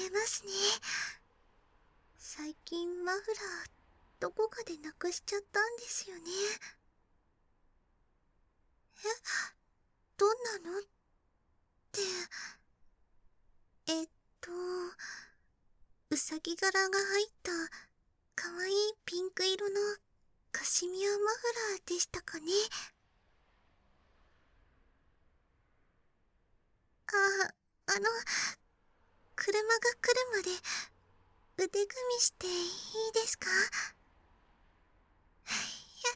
ますね。最近マフラーどこかでなくしちゃったんですよね。どんなのって、えっとうさぎ柄が入ったかわいいピンク色のカシミヤマフラーでしたかね。あ、車が来るまで腕組みしていいですか？やった。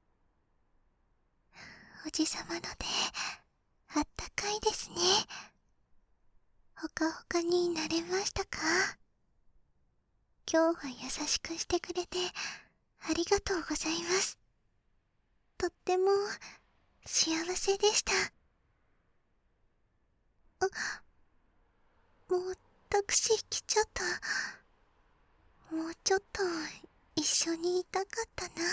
おじさまの手、あったかいですね。ほかほかになれましたか？今日は優しくしてくれてありがとうございます。とっても幸せでした。もうタクシー来ちゃった。もうちょっと一緒にいたかったな。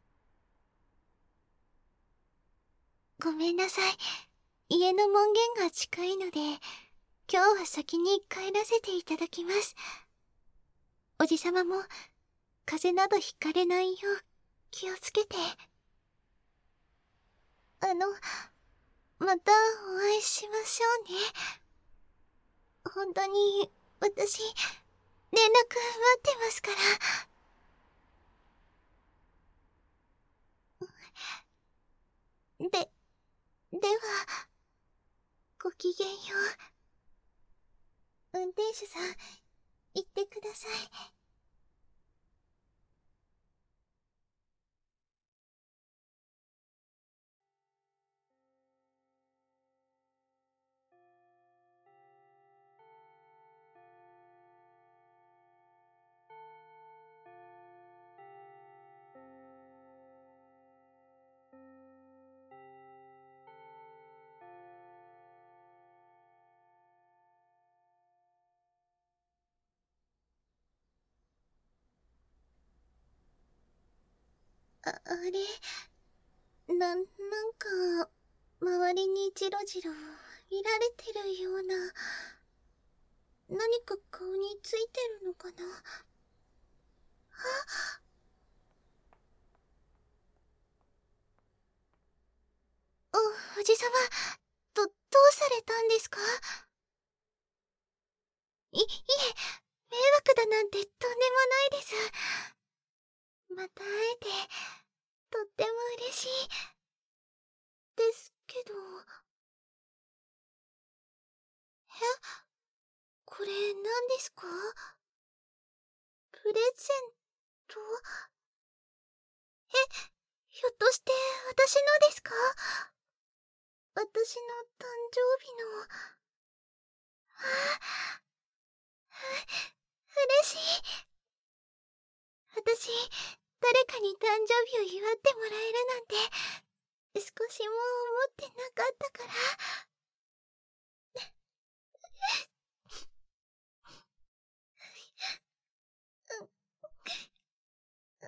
ごめんなさい。家の門限が近いので、今日は先に帰らせていただきます。おじさまも風邪などひかれないよう気をつけて。またお会いしましょうね。本当に私、連絡待ってますから。では、ごきげんよう。運転手さん、行ってください。あれ、なんか、周りにジロジロ見られてるような、何か顔についてるのかな。おじさま、どうされたんですか？いえ、迷惑だなんてとんでもないです。また会えて、とっても嬉しい。ですけど。これ何ですか？プレゼント？ひょっとして私のですか？私の誕生日の。あ嬉しい。私、誰かに誕生日を祝ってもらえるなんて、少しも思ってなかったから。あ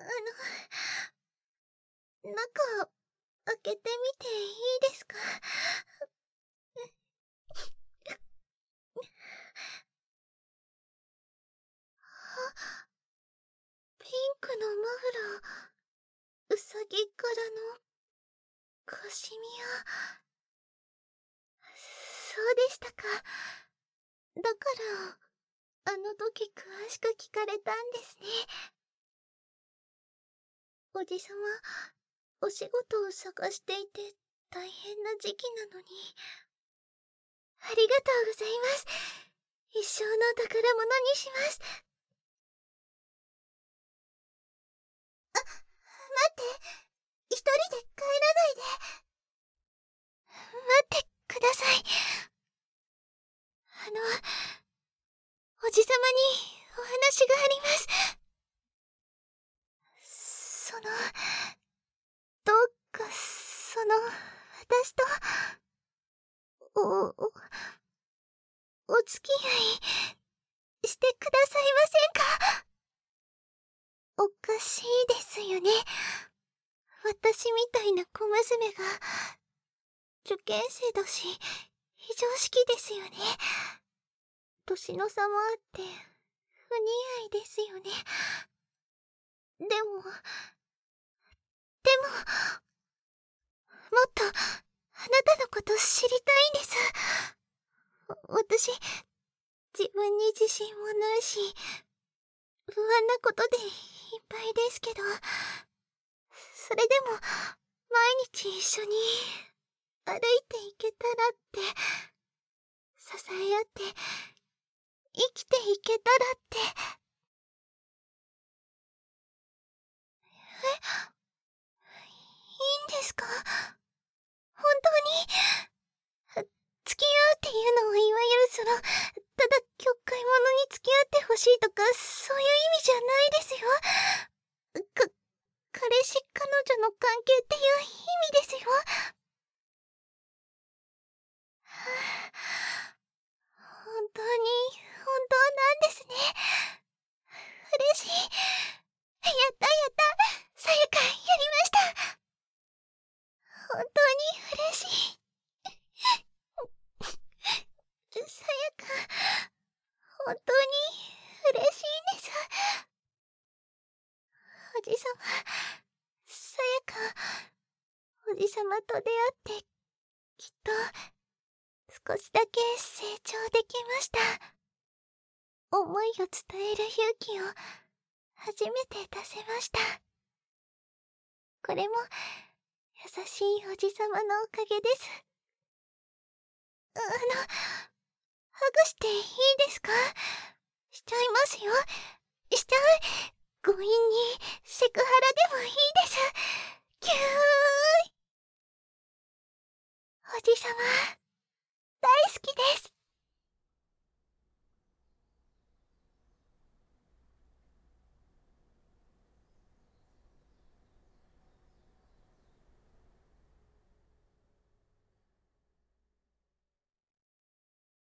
中、開けてみていいですか？ピンクのマフラー、うさぎ柄のカシミヤ。そうでしたか。だから、あの時詳しく聞かれたんですね。おじさま、お仕事を探していて大変な時期なのに。ありがとうございます。一生の宝物にします。待って、一人で帰らないで。待ってください。おじさまにお話があります。どうか私と、お、お、お付き合いしてくださいませんか？おかしいですよね。私みたいな小娘が、受験生だし、非常識ですよね。 年の差もあって不似合いですよね。でももっとあなたのこと知りたいんです。私、自分に自信もないし、不安なことでいっぱいですけど、それでも毎日一緒に歩いていけたらって、支え合って生きていけたらって。いいんですか？本当に？付き合うっていうのはいわゆるただ境界者に付き合ってほしいとかそういう意味じゃないですよ。彼氏彼女の関係っていう意味ですよ。本当に本当なんですね。嬉しい。やったやった。さやかやりました。本当に嬉しい。さやか、本当に嬉しいんです。おじさま、さやか、おじさまと出会ってきっと少しだけ成長できました。思いを伝える勇気を初めて出せました。これも優しいおじさまのおかげです。ハグしていいですか？しちゃいますよ。しちゃう。強引にセクハラでもいいです。キューイ。おじさま大好きです。